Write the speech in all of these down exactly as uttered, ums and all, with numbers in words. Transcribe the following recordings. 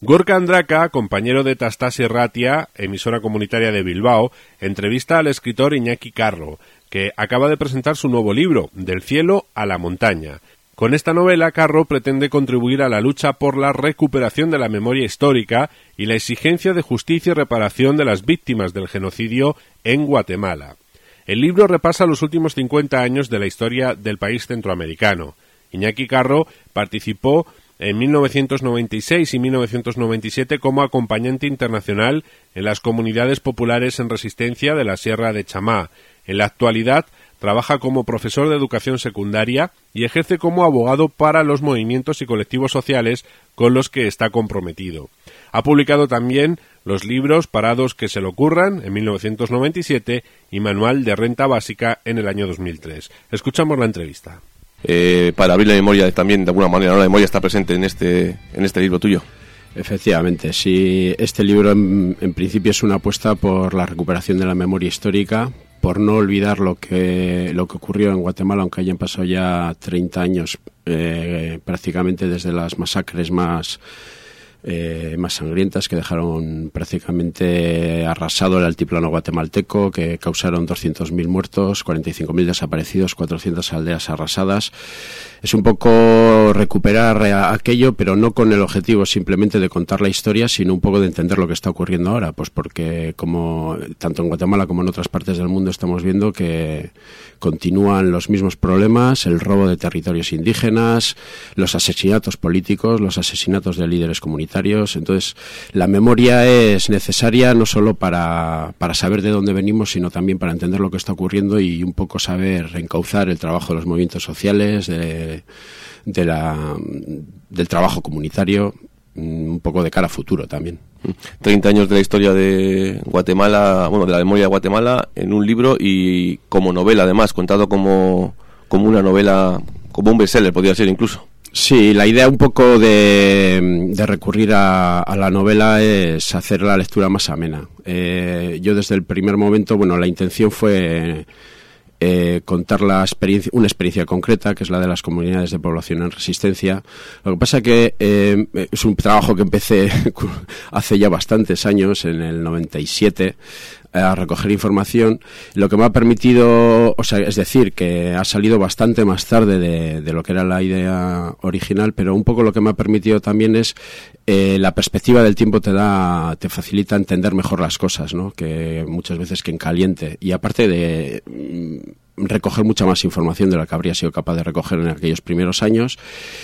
Gorka Andraka, compañero de Tastasi Ratia, emisora comunitaria de Bilbao, entrevista al escritor Iñaki Carro, que acaba de presentar su nuevo libro, Del cielo a la montaña. Con esta novela, Carro pretende contribuir a la lucha por la recuperación de la memoria histórica y la exigencia de justicia y reparación de las víctimas del genocidio en Guatemala. El libro repasa los últimos cincuenta años de la historia del país centroamericano. Iñaki Carro participó en mil novecientos noventa y seis y mil novecientos noventa y siete como acompañante internacional en las comunidades populares en resistencia de la Sierra de Chamá. En la actualidad trabaja como profesor de educación secundaria y ejerce como abogado para los movimientos y colectivos sociales con los que está comprometido. Ha publicado también los libros Parados que se le ocurran en mil novecientos noventa y siete y Manual de Renta Básica en el año dos mil tres. Escuchamos la entrevista. Eh, para abrir la memoria también, de alguna manera, ¿no? La memoria está presente en este, en este libro tuyo. Efectivamente, sí. Este libro en, en principio es una apuesta por la recuperación de la memoria histórica, por no olvidar lo que lo que ocurrió en Guatemala, aunque hayan pasado ya treinta años, eh, prácticamente desde las masacres más eh, más sangrientas que dejaron prácticamente arrasado el altiplano guatemalteco, que causaron doscientos mil muertos, cuarenta y cinco mil desaparecidos, cuatrocientas aldeas arrasadas. Es un poco recuperar aquello, pero no con el objetivo simplemente de contar la historia, sino un poco de entender lo que está ocurriendo ahora, pues porque como tanto en Guatemala como en otras partes del mundo estamos viendo que continúan los mismos problemas, el robo de territorios indígenas, los asesinatos políticos, los asesinatos de líderes comunitarios. Entonces, la memoria es necesaria no solo para, para saber de dónde venimos, sino también para entender lo que está ocurriendo y un poco saber encauzar el trabajo de los movimientos sociales, de De la, del trabajo comunitario, un poco de cara a futuro también. treinta años de la historia de Guatemala, bueno, de la memoria de Guatemala en un libro y como novela, además, contado como, como una novela, como un bestseller, podría ser incluso. Sí, la idea un poco de, de recurrir a, a la novela es hacer la lectura más amena. Eh, yo desde el primer momento, bueno, la intención fue Eh, contar la experiencia, una experiencia concreta, que es la de las comunidades de población en resistencia. Lo que pasa que eh, es un trabajo que empecé hace ya bastantes años, en el noventa y siete, a recoger información, lo que me ha permitido, o sea, es decir, que ha salido bastante más tarde de, de lo que era la idea original, pero un poco lo que me ha permitido también es eh, la perspectiva del tiempo te da, te facilita entender mejor las cosas, ¿no? Que muchas veces que en caliente, y aparte de mm, recoger mucha más información de la que habría sido capaz de recoger en aquellos primeros años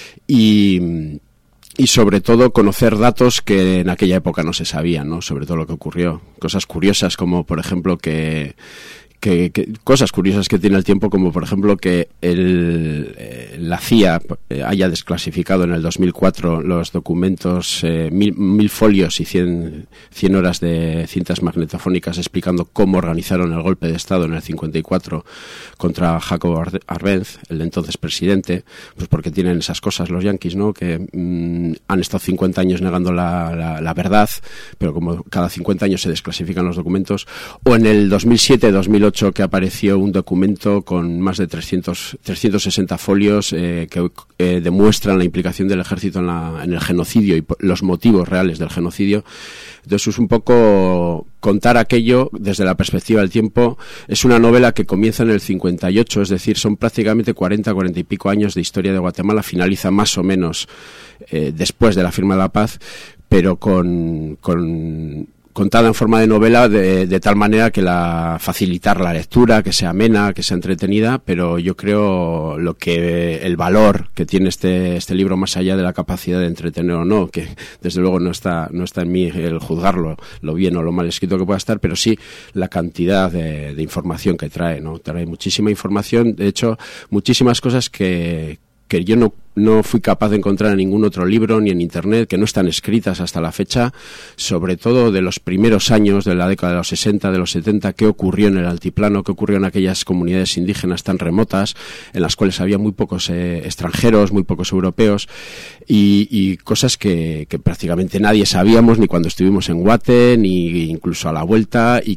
y Y sobre todo conocer datos que en aquella época no se sabían, ¿no? Sobre todo lo que ocurrió. Cosas curiosas como, por ejemplo, que, que, que cosas curiosas que tiene el tiempo, como por ejemplo que el, eh, la C I A eh, haya desclasificado en el dos mil cuatro los documentos, eh, mil, mil folios y cien, cien horas de cintas magnetofónicas explicando cómo organizaron el golpe de Estado en el cincuenta y cuatro contra Jacobo Arbenz, el entonces presidente, pues porque tienen esas cosas los yanquis, ¿no? Que mmm, han estado cincuenta años negando la, la, la verdad, pero como cada cincuenta años se desclasifican los documentos. O en el dos mil siete dos mil ocho que apareció un documento con más de trescientos, trescientos sesenta folios eh, que eh, demuestran la implicación del ejército en, la, en el genocidio y los motivos reales del genocidio. Entonces es un poco contar aquello desde la perspectiva del tiempo. Es una novela que comienza en el cincuenta y ocho, es decir, son prácticamente cuarenta, cuarenta y pico años de historia de Guatemala, finaliza más o menos eh, después de la firma de la paz, pero con, con contada en forma de novela de, de tal manera que la facilitar la lectura, que sea amena, que sea entretenida, pero yo creo lo que el valor que tiene este este libro, más allá de la capacidad de entretener o no, que desde luego no está no está en mí el juzgarlo, lo bien o lo mal escrito que pueda estar, pero sí la cantidad de, de información que trae, ¿no? Trae muchísima información, de hecho, muchísimas cosas que que yo no, no fui capaz de encontrar en ningún otro libro ni en internet, que no están escritas hasta la fecha, sobre todo de los primeros años de la década de los sesenta, de los setenta, qué ocurrió en el altiplano, qué ocurrió en aquellas comunidades indígenas tan remotas, en las cuales había muy pocos eh, extranjeros, muy pocos europeos, y, y cosas que, que prácticamente nadie sabíamos, ni cuando estuvimos en Guate, ni incluso a la vuelta, y que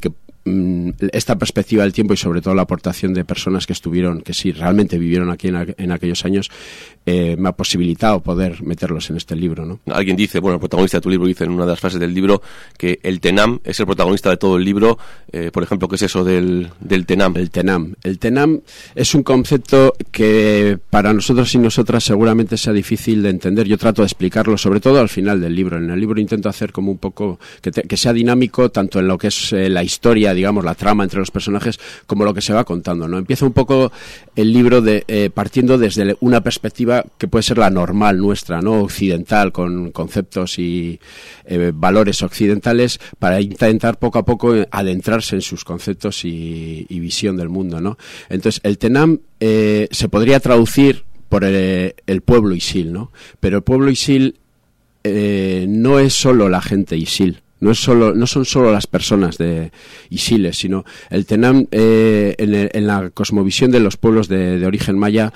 esta perspectiva del tiempo y sobre todo la aportación de personas que estuvieron, que sí, realmente vivieron aquí en, a, en aquellos años, eh, me ha posibilitado poder meterlos en este libro, ¿no? Alguien dice, bueno, el protagonista de tu libro dice en una de las frases del libro que el Tenam es el protagonista de todo el libro. Eh, por ejemplo, ¿qué es eso del, del Tenam? El Tenam. El Tenam es un concepto que para nosotros y nosotras seguramente sea difícil de entender. Yo trato de explicarlo, sobre todo al final del libro. En el libro intento hacer como un poco, que, te, que sea dinámico tanto en lo que es eh, la historia, digamos, la trama entre los personajes, como lo que se va contando, ¿no? Empieza un poco el libro de eh, partiendo desde una perspectiva que puede ser la normal nuestra, ¿no? Occidental, con conceptos y eh, valores occidentales, para intentar poco a poco adentrarse en sus conceptos y, y visión del mundo, ¿no? Entonces, el Tenam eh, se podría traducir por el, el pueblo Isil, ¿no? Pero el pueblo Isil eh, no es solo la gente Isil. No es solo, no son solo las personas de Isiles, sino el Tenam eh, en, el, en la cosmovisión de los pueblos de, de origen maya.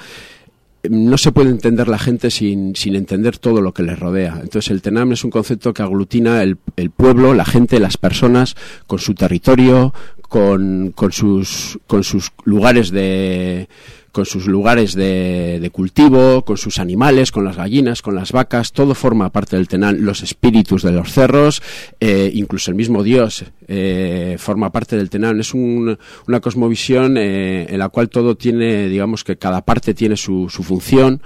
No se puede entender la gente sin, sin entender todo lo que les rodea. Entonces el Tenam es un concepto que aglutina el, el pueblo, la gente, las personas, con su territorio, con, con sus, con sus lugares de, con sus lugares de, de cultivo, con sus animales, con las gallinas, con las vacas. Todo forma parte del Tenam. Los espíritus de los cerros, eh, incluso el mismo Dios eh, forma parte del Tenam. Es un, una cosmovisión eh, en la cual todo tiene, digamos que cada parte tiene su, su función,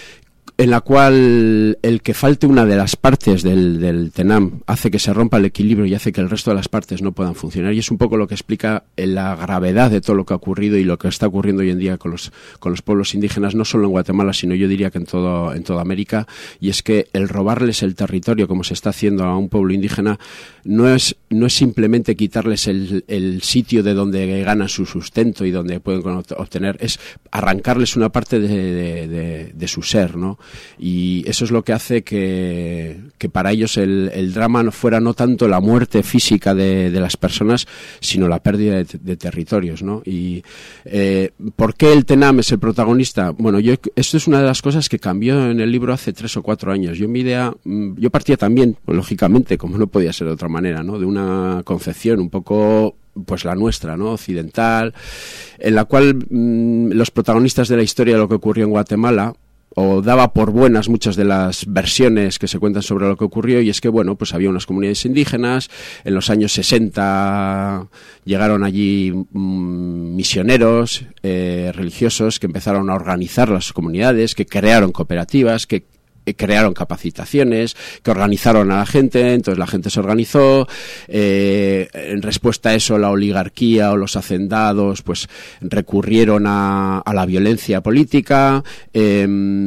en la cual el que falte una de las partes del, del Tenam hace que se rompa el equilibrio y hace que el resto de las partes no puedan funcionar, y es un poco lo que explica la gravedad de todo lo que ha ocurrido y lo que está ocurriendo hoy en día con los, con los pueblos indígenas, no solo en Guatemala, sino yo diría que en todo, en toda América. Y es que el robarles el territorio, como se está haciendo a un pueblo indígena, no es, no es simplemente quitarles el, el sitio de donde ganan su sustento y donde pueden obtener, es arrancarles una parte de, de, de, de su ser, ¿no? Y eso es lo que hace que, que para ellos el, el drama no fuera no tanto la muerte física de, de las personas, sino la pérdida de, de territorios, ¿no? Y eh, ¿por qué el Tenam es el protagonista? Bueno, yo esto es una de las cosas que cambió en el libro hace tres o cuatro años. Yo mi idea, yo partía también, lógicamente, como no podía ser de otra manera, ¿no? De una concepción un poco, pues la nuestra, ¿no? Occidental, en la cual mmm, los protagonistas de la historia de lo que ocurrió en Guatemala, o daba por buenas muchas de las versiones que se cuentan sobre lo que ocurrió, y es que, bueno, pues había unas comunidades indígenas, en los años sesenta llegaron allí mmm, misioneros eh, religiosos que empezaron a organizar las comunidades, que crearon cooperativas, que crearon capacitaciones, que organizaron a la gente. Entonces la gente se organizó, eh, en respuesta a eso la oligarquía o los hacendados pues recurrieron a, a la violencia política, eh,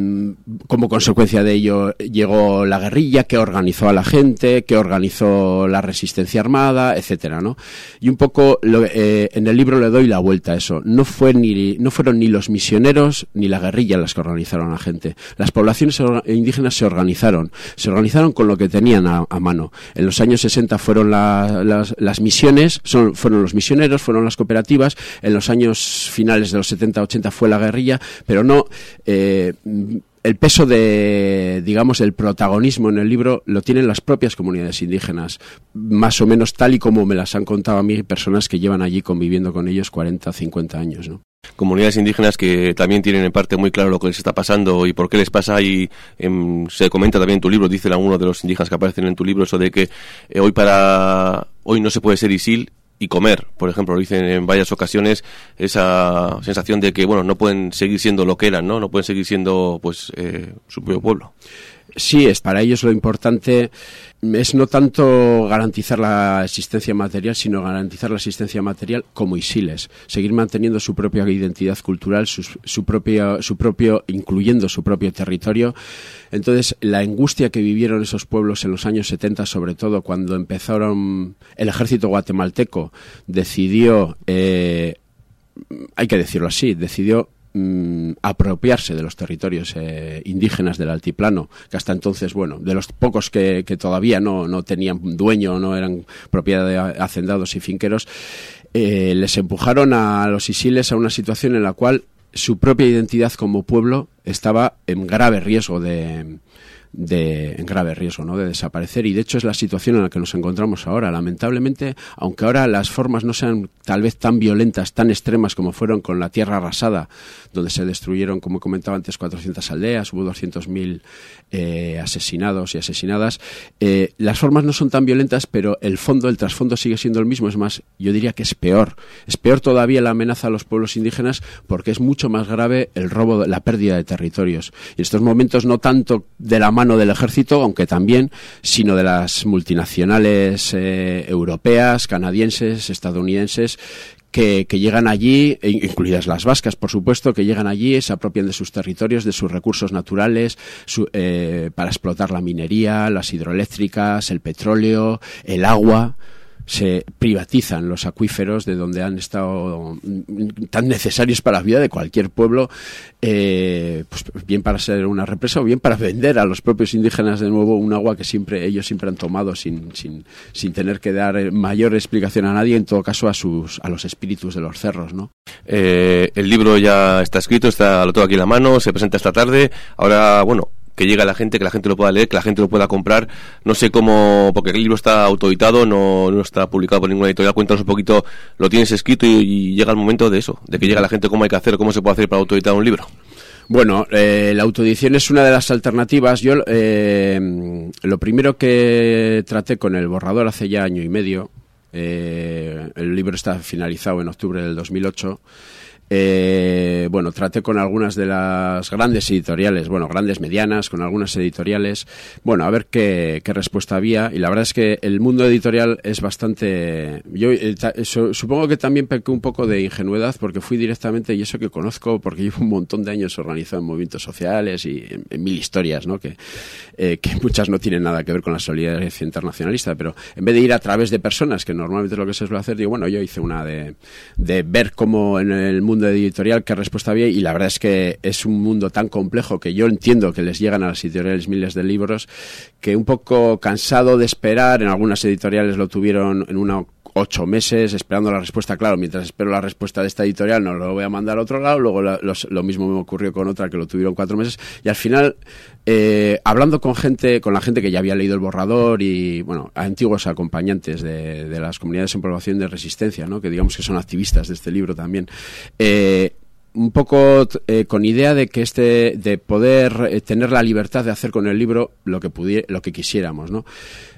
como consecuencia de ello llegó la guerrilla que organizó a la gente, que organizó la resistencia armada, etcétera, ¿no? Y un poco lo, eh, en el libro le doy la vuelta a eso. No fue ni no fueron ni los misioneros ni la guerrilla las que organizaron a la gente. Las poblaciones indígenas se organizaron, se organizaron con lo que tenían a, a mano. En los años sesenta fueron la, las, las misiones, son, fueron los misioneros, fueron las cooperativas. En los años finales de los setenta ochenta fue la guerrilla, pero no... Eh, el peso de, digamos, el protagonismo en el libro lo tienen las propias comunidades indígenas, más o menos tal y como me las han contado a mí personas que llevan allí conviviendo con ellos cuarenta, cincuenta años, ¿no? Comunidades indígenas que también tienen en parte muy claro lo que les está pasando y por qué les pasa, y eh, se comenta también en tu libro, dice alguno de los indígenas que aparecen en tu libro, eso de que eh, hoy para hoy no se puede ser Isil y comer, por ejemplo, lo dicen en varias ocasiones, esa sensación de que, bueno, no pueden seguir siendo lo que eran, ¿no? No pueden seguir siendo, pues, eh, su propio pueblo. Sí, es para ellos lo importante es no tanto garantizar la existencia material, sino garantizar la existencia material como isiles, seguir manteniendo su propia identidad cultural, su, su propio, su propio, incluyendo su propio territorio. Entonces, la angustia que vivieron esos pueblos en los años setenta, sobre todo cuando empezaron el ejército guatemalteco, decidió, eh, hay que decirlo así, decidió apropiarse de los territorios eh, indígenas del altiplano, que hasta entonces, bueno, de los pocos que, que todavía no, no tenían dueño, no eran propiedad de hacendados y finqueros, eh, les empujaron a los isiles a una situación en la cual su propia identidad como pueblo estaba en grave riesgo de, de, en grave riesgo, ¿no?, de desaparecer, y de hecho es la situación en la que nos encontramos ahora. Lamentablemente, aunque ahora las formas no sean tal vez tan violentas, tan extremas como fueron con la tierra arrasada, donde se destruyeron, como comentaba antes, cuatrocientas aldeas, hubo doscientos mil eh, asesinados y asesinadas, eh, las formas no son tan violentas, pero el fondo, el trasfondo sigue siendo el mismo. Es más, yo diría que es peor. Es peor todavía la amenaza a los pueblos indígenas, porque es mucho más grave el robo, la pérdida de territorios. Y en estos momentos no tanto de la mano del ejército, aunque también, sino de las multinacionales eh, europeas, canadienses, estadounidenses, Que, que llegan allí, incluidas las vascas, por supuesto, que llegan allí, se apropian de sus territorios, de sus recursos naturales, su, eh, para explotar la minería, las hidroeléctricas, el petróleo, el agua. Se privatizan los acuíferos de donde han estado tan necesarios para la vida de cualquier pueblo, eh, pues bien para ser una represa o bien para vender a los propios indígenas de nuevo un agua que siempre ellos siempre han tomado sin, sin, sin tener que dar mayor explicación a nadie, en todo caso a sus a los espíritus de los cerros, ¿no? Eh, el libro ya está escrito, está lo tengo aquí en la mano, se presenta esta tarde. Ahora, bueno, que llegue a la gente, que la gente lo pueda leer, que la gente lo pueda comprar. No sé cómo, porque el libro está autoeditado, no, no está publicado por ninguna editorial. Cuéntanos un poquito, lo tienes escrito y, y llega el momento de eso, de que llegue a la gente, cómo hay que hacer, cómo se puede hacer para autoeditar un libro. Bueno, eh, la autoedición es una de las alternativas. Yo eh, lo primero que traté con el borrador hace ya año y medio, eh, el libro está finalizado en octubre del dos mil ocho. Eh, bueno, traté con algunas de las grandes editoriales, bueno, grandes, medianas, con algunas editoriales, bueno, a ver qué, qué respuesta había, y la verdad es que el mundo editorial es bastante... Yo eh, ta, eso, supongo que también pequé un poco de ingenuidad, porque fui directamente, y eso que conozco, porque llevo un montón de años organizado en movimientos sociales y en, en mil historias, ¿no?, que, eh, que muchas no tienen nada que ver con la solidaridad internacionalista, pero en vez de ir a través de personas, que normalmente es lo que se suele hacer, digo, bueno, yo hice una de, de ver cómo en el mundo de editorial qué respuesta había, y la verdad es que es un mundo tan complejo que yo entiendo que les llegan a las editoriales miles de libros, que un poco cansado de esperar, en algunas editoriales lo tuvieron en una ocho meses esperando la respuesta. Claro, mientras espero la respuesta de esta editorial no lo voy a mandar a otro lado. Luego la, los, lo mismo me ocurrió con otra que lo tuvieron cuatro meses, y al final eh, hablando con gente, con la gente que ya había leído el borrador, y bueno, antiguos acompañantes de, de las comunidades en población de resistencia, ¿no?, que digamos que son activistas de este libro también, eh, un poco eh, con idea de que este de poder eh, tener la libertad de hacer con el libro lo que pudiera, lo que quisiéramos, ¿no?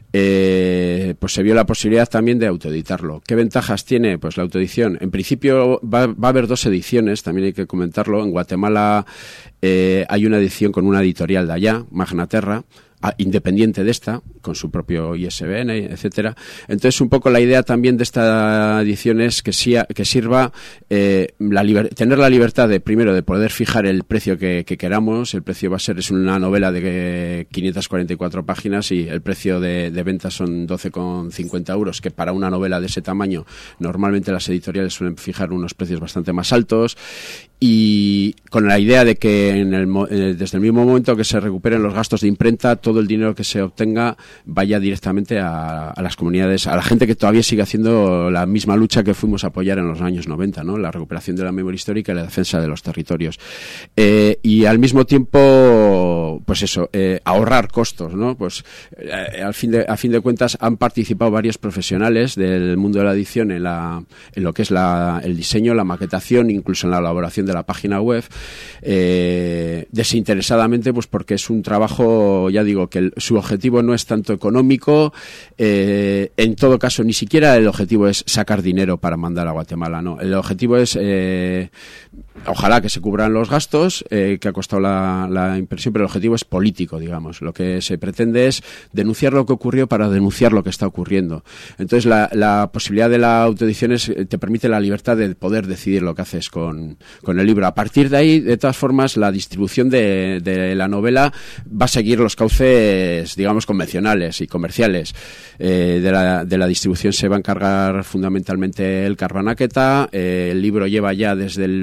Eh, pues se vio la posibilidad también de autoeditarlo. ¿Qué ventajas tiene? Pues la autoedición. En principio va, va a haber dos ediciones, también hay que comentarlo. En Guatemala eh, hay una edición con una editorial de allá, Magnaterra, a, independiente de esta, con su propio I S B N, etcétera. Entonces, un poco la idea también de esta edición es que, si, que sirva eh, la liber, tener la libertad de, primero, de poder fijar el precio que, que queramos. El precio va a ser, es una novela de quinientas cuarenta y cuatro páginas, y el precio de, de venta son doce con cincuenta euros, que para una novela de ese tamaño normalmente las editoriales suelen fijar unos precios bastante más altos, y con la idea de que en el, eh, desde el mismo momento que se recuperen los gastos de imprenta, todo el dinero que se obtenga vaya directamente a, a las comunidades, a la gente que todavía sigue haciendo la misma lucha que fuimos a apoyar en los años noventa, ¿no?, la recuperación de la memoria histórica y la defensa de los territorios. Eh, y al mismo tiempo, pues eso, eh, ahorrar costos, ¿no? Pues eh, al fin de, a fin de cuentas han participado varios profesionales del mundo de la edición en, la, en lo que es la, el diseño, la maquetación, incluso en la elaboración de la página web, eh, desinteresadamente, pues porque es un trabajo, ya digo, que el, su objetivo no es tanto económico, eh, en todo caso ni siquiera el objetivo es sacar dinero para mandar a Guatemala, no, el objetivo es eh, ojalá que se cubran los gastos eh, que ha costado la, la impresión, pero el objetivo es político, digamos. Lo que se pretende es denunciar lo que ocurrió para denunciar lo que está ocurriendo. Entonces la, la posibilidad de la autoedición es, te permite la libertad de poder decidir lo que haces con, con el libro. A partir de ahí, de todas formas, la distribución de, de la novela va a seguir los cauces, digamos, convencionales y comerciales. Eh, de, la, de la distribución se va a encargar fundamentalmente el Carbanaqueta. Eh, el libro lleva ya desde el viernes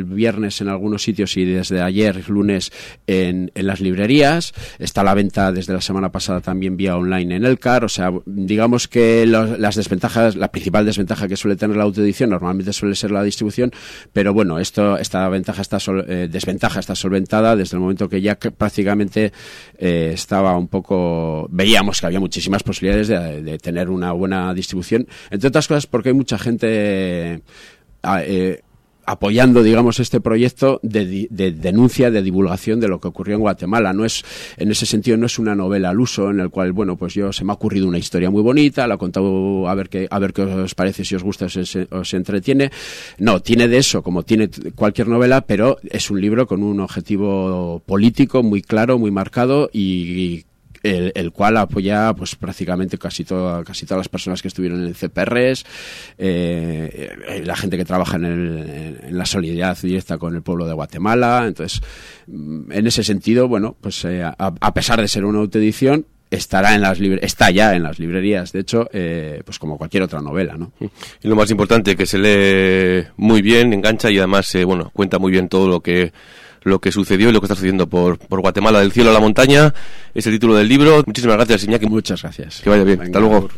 viernes en algunos sitios y desde ayer, lunes, en, en las librerías. Está a la venta desde la semana pasada también vía online en Elcar. O sea, digamos que lo, las desventajas, la principal desventaja que suele tener la autoedición normalmente suele ser la distribución, pero bueno, esto, esta ventaja está sol, eh, desventaja está solventada desde el momento que ya que prácticamente eh, estaba un poco, veíamos que había muchísimas posibilidades de, de tener una buena distribución, entre otras cosas porque hay mucha gente eh, eh, apoyando, digamos, este proyecto de, de denuncia, de divulgación de lo que ocurrió en Guatemala. No es, en ese sentido, no es una novela al uso en el cual, bueno, pues yo se me ha ocurrido una historia muy bonita, la he contado a ver qué, a ver qué os parece, si os gusta, os, os entretiene. No, tiene de eso, como tiene cualquier novela, pero es un libro con un objetivo político muy claro, muy marcado y El, el cual apoya pues prácticamente casi toda, casi todas las personas que estuvieron en el C P R S, eh, la gente que trabaja en, el, en la solidaridad directa con el pueblo de Guatemala. Entonces, en ese sentido, bueno, pues eh, a, a pesar de ser una autoedición, estará en las libre- está ya en las librerías, de hecho, eh, pues como cualquier otra novela, ¿no? Y lo más importante, que se lee muy bien, engancha y además, eh, bueno, cuenta muy bien todo lo que lo que sucedió y lo que está sucediendo por, por Guatemala, del cielo a la montaña. Es el título del libro. Muchísimas gracias, Iñaki. Muchas gracias. Que vaya bien. Venga, hasta luego.